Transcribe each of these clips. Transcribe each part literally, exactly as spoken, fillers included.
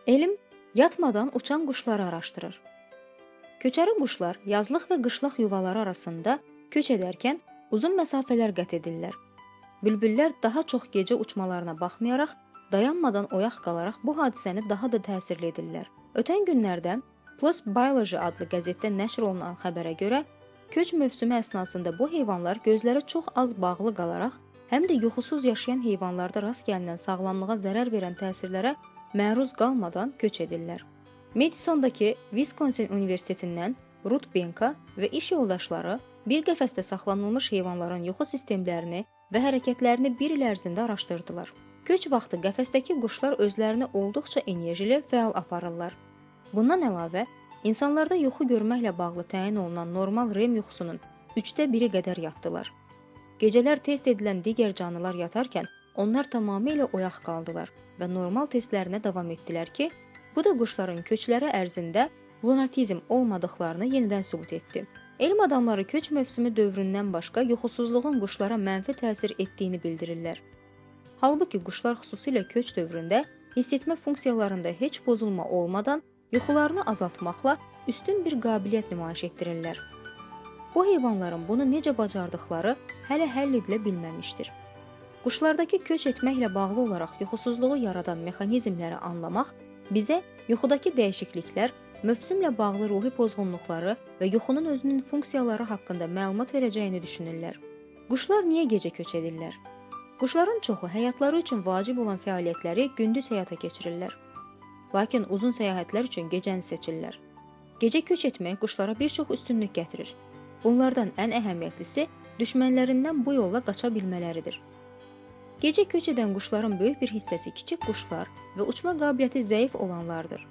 Elm yatmadan uçan quşları araşdırır. Köçəri quşlar yazlıq və qışlaq yuvaları arasında köç edərkən uzun məsafələr qət edirlər. Bülbüllər daha çox gecə uçmalarına baxmayaraq, dayanmadan oyaq qalaraq bu hadisəni daha da təsirli edirlər. Ötən günlərdə PLOS Biology adlı qəzetdə nəşr olunan xəbərə görə, köç mövsümü əsnasında bu heyvanlar gözləri çox az bağlı qalaraq, həm də yuxusuz yaşayan heyvanlarda rast gəlinən sağlamlığa zərər verən təsirlərə məruz qalmadan köç edirlər. Madisondakı Wisconsin Universitetindən Ruth Benka və iş yoldaşları bir qəfəsdə saxlanılmış heyvanların yuxu sistemlərini və hərəkətlərini bir il ərzində araşdırdılar. Köç vaxtı qəfəsdəki quşlar özlərini olduqca enerjili, fəal aparırlar. Bundan əlavə, insanlarda yuxu görməklə bağlı təyin olunan normal REM yuxusunun üçdə biri qədər yatdılar. Gecələr test edilən digər canlılar yatarkən onlar tamamilə oyaq qaldılar və normal testlərinə davam etdilər ki, bu da quşların köçləri ərzində lunatizm olmadıqlarını yenidən sübut etdi. Elm adamları köç mövsümü dövründən başqa yuxusuzluğun quşlara mənfi təsir etdiyini bildirirlər. Halbuki quşlar xüsusilə köç dövründə hiss etmə funksiyalarında heç pozulma olmadan yuxularını azaltmaqla üstün bir qabiliyyət nümayiş etdirirlər. Bu heyvanların bunu necə bacardıqları hələ həll edilə bilməmişdir. Quşlardakı köç etməklə bağlı olaraq yuxusuzluğu yaradan mexanizmləri anlamaq bizə yuxudakı dəyişikliklər, mövsümlə bağlı ruhi pozğunluqları və yuxunun özünün funksiyaları haqqında məlumat verəcəyini düşünürlər. Quşlar niyə gecə köç edirlər? Quşların çoxu həyatları üçün vacib olan fəaliyyətləri gündüz həyata keçirirlər. Lakin uzun səyahətlər üçün gecəni seçirlər. Gecə köç etmək quşlara bir çox üstünlük gətirir. Bunlardan ən əhəmiyyətlisi düşmənlərindən bu yolla qaça bilmələridir. Gecə köç edən quşların böyük bir hissəsi kiçik quşlar və uçma qabiliyyəti zəif olanlardır.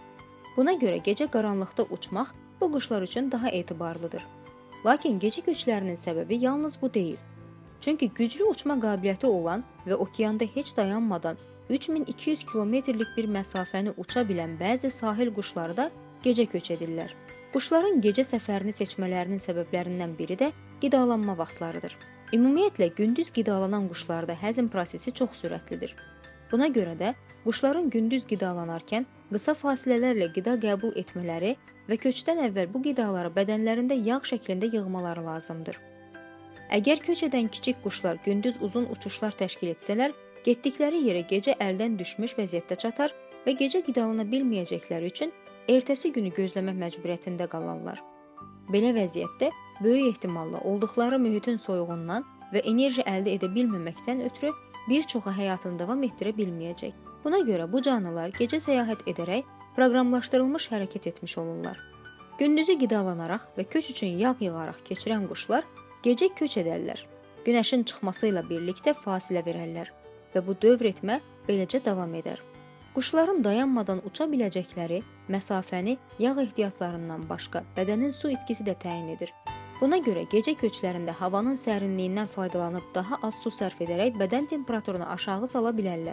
Buna görə gecə qaranlıqda uçmaq bu quşlar üçün daha etibarlıdır. Lakin gecə köçlərinin səbəbi yalnız bu deyil. Çünki güclü uçma qabiliyyəti olan və okeanda heç dayanmadan üç min iki yüz kilometrlik bir məsafəni uça bilən bəzi sahil quşları da gecə köç edirlər. Quşların gecə səfərini seçmələrinin səbəblərindən biri də qidalanma vaxtlarıdır. Ümumiyyətlə, gündüz qidalanan quşlarda həzm prosesi çox sürətlidir. Buna görə də quşların gündüz qidalanarkən qısa fasilələrlə qida qəbul etmələri və köçdən əvvəl bu qidaları bədənlərində yağ şəklində yığmaları lazımdır. Əgər köç edən kiçik quşlar gündüz uzun uçuşlar təşkil etsələr, getdikləri yerə gecə əldən düşmüş vəziyyətdə çatar və gecə qidalana bilməyəcəkləri üçün ertəsi günü gözləmək məcburiyyətində qalarlar. Belə vəziyyətdə böyük ehtimalla olduqları mühitin soyuğundan və enerji əldə edə bilməməkdən ötürü bir çoxu həyatını davam etdirə bilməyəcək. Buna görə bu canlılar gecə səyahət edərək proqramlaşdırılmış hərəkət etmiş olurlar. Gündüzü qidalanaraq və köç üçün yağ yığaraq keçirən quşlar gecə köç edərlər. Günəşin çıxması ilə birlikdə fasilə verərlər və bu dövr etmə beləcə davam edər. Quşların dayanmadan uça biləcəkləri məsafəni yağ ehtiyatlarından başqa bədənin su itkisi də təyin edir. Buna görə gecə köçlərində havanın sərinliyindən faydalanıb daha az su sərf edərək bədən temperaturunu aşağı sala bilərlər.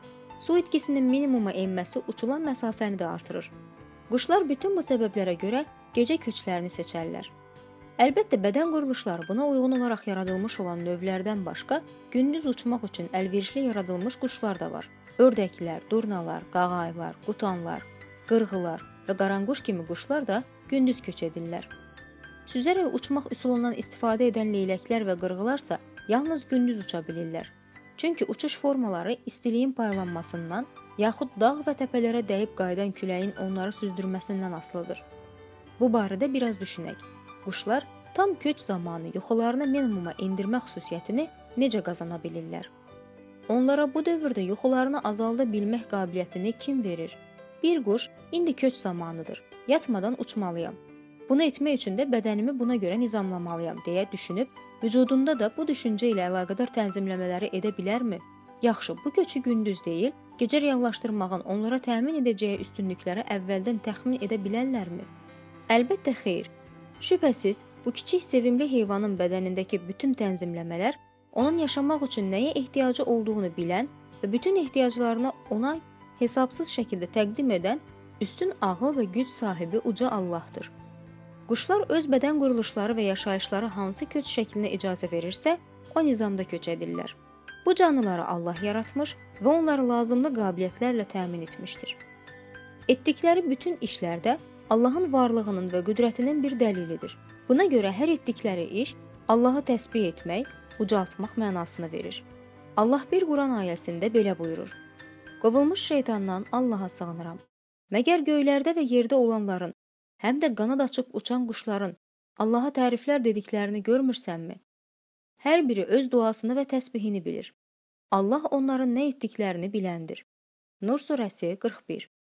Su itkisinin minimuma enməsi uçulan məsafəni də artırır. Quşlar bütün bu səbəblərə görə gecə köçlərini seçərlər. Əlbəttə, bədən quruluşları buna uyğun olaraq yaradılmış olan növlərdən başqa gündüz uçmaq üçün əlverişli yaradılmış quşlar da var. Ördəklər, durnalar, qağayılar, qutanlar, qırğılar və qaranquş kimi quşlar da gündüz köç edirlər. Süzərək uçmaq üsulundan istifadə edən leyləklər və qırğılarsa yalnız gündüz uça bilirlər. Çünki uçuş formaları istiliyin paylanmasından, yaxud dağ və təpələrə dəyib qayıdan küləyin onları süzdürməsindən asılıdır. Bu barədə biraz düşünək. Quşlar tam köç zamanı yuxularını minimuma endirmə xüsusiyyətini necə qazana bilirlər? Onlara bu dövrdə yuxularını azalda bilmək qabiliyyətini kim verir? Bir quş, indi köç zamanıdır, yatmadan uçmalıyam. Bunu etmək üçün də bədənimi buna görə nizamlamalıyam deyə düşünüb, vücudunda da bu düşüncə ilə əlaqədar tənzimləmələri edə bilərmi? Yaxşı, bu köçü gündüz deyil, gecə reallaşdırmağın onlara təmin edəcəyi üstünlükləri əvvəldən təxmin edə bilərlərmi? Əlbəttə xeyr. Şübhəsiz, bu kiçik sevimli heyvanın bədənindəki bütün tənzimləmələr onun yaşamaq üçün nəyə ehtiyacı olduğunu bilən və bütün ehtiyaclarını ona hesabsız şəkildə təqdim edən üstün ağıl və güc sahibi uca Allahdır. Quşlar öz bədən quruluşları və yaşayışları hansı köç şəklinə icazə verirsə, o nizamda köç edirlər. Bu canlıları Allah yaratmış və onları lazımlı qabiliyyətlərlə təmin etmişdir. Etdikləri bütün işlərdə Allahın varlığının və qüdrətinin bir dəlilidir. Buna görə hər etdikləri iş Allahı təsbih etmək, ucaltmaq mənasını verir. Allah bir Quran ayəsində belə buyurur: Qovulmuş şeytandan Allaha sığınıram. Məgər göylərdə və yerdə olanların, həm də qanad açıb uçan quşların Allaha təriflər dediklərini görmürsənmi? Hər biri öz duasını və təsbihini bilir. Allah onların nə etdiklərini biləndir. Nur surəsi qırx bir.